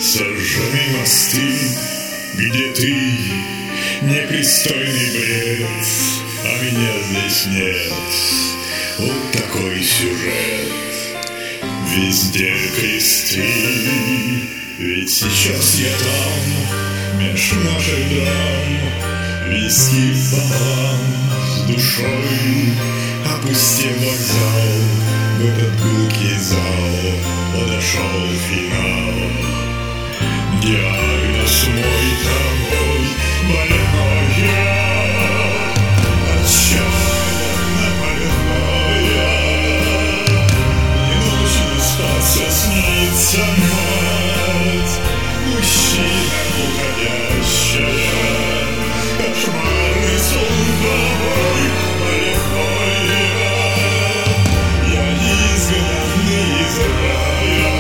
Сожжены мосты, где ты, непристойный бред, а меня здесь нет. Вот такой сюжет. Везде кресты, ведь сейчас я там, меж наших драм, виски пополам с душой, опустив вокзал, в этот гулкий зал подошел финал. Диагноз мой тобой больной я, отчаянно больной я. Не ночь не спаться, снится мать, мужчина уходящая, кошмарный сон тобой больной я. Я изгнанный из рая.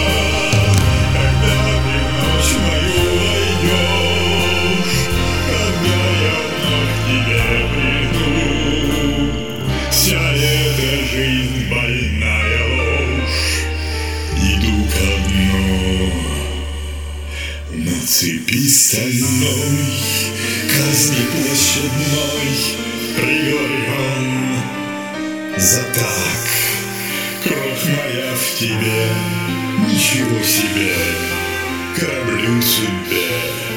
Жизнь больная ложь, иду ко дну. На цепи стальной, казни площадной приговорен. За так, кровь моя в тебе, ничего себе, кораблю судьбе.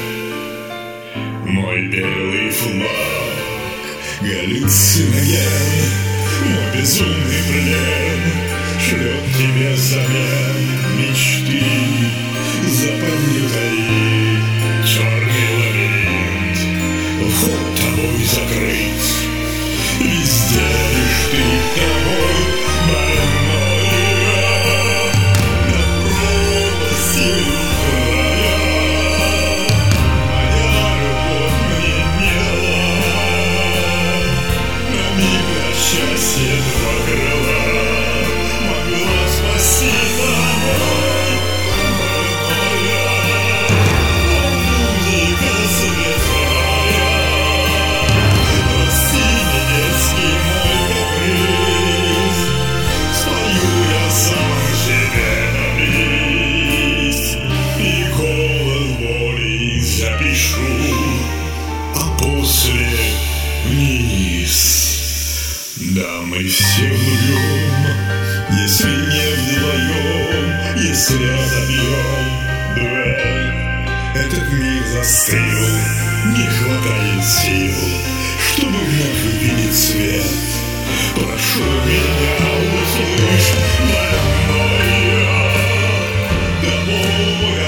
Мой белый флаг, галлюциноген, мой безумный плен шлет тебе взамен мечты, запомни твои черный лабиринт, вход тобой закрыт, везде лишь ты тобой больной я. Над пропастью края моя любовь мне мила, на миг счастье два крыла могла спасти тобой больной я. Музыка светлая, прости небесный мой каприз, спою я сам себе на бис и голос боли запишу, а после вниз. Да, мы все умрем, если не вдвоем, если отобьем дуэль. Этот мир застыл, не хватает сил, чтобы вновь увидеть свет. Прошу меня услышь, больной я, домой.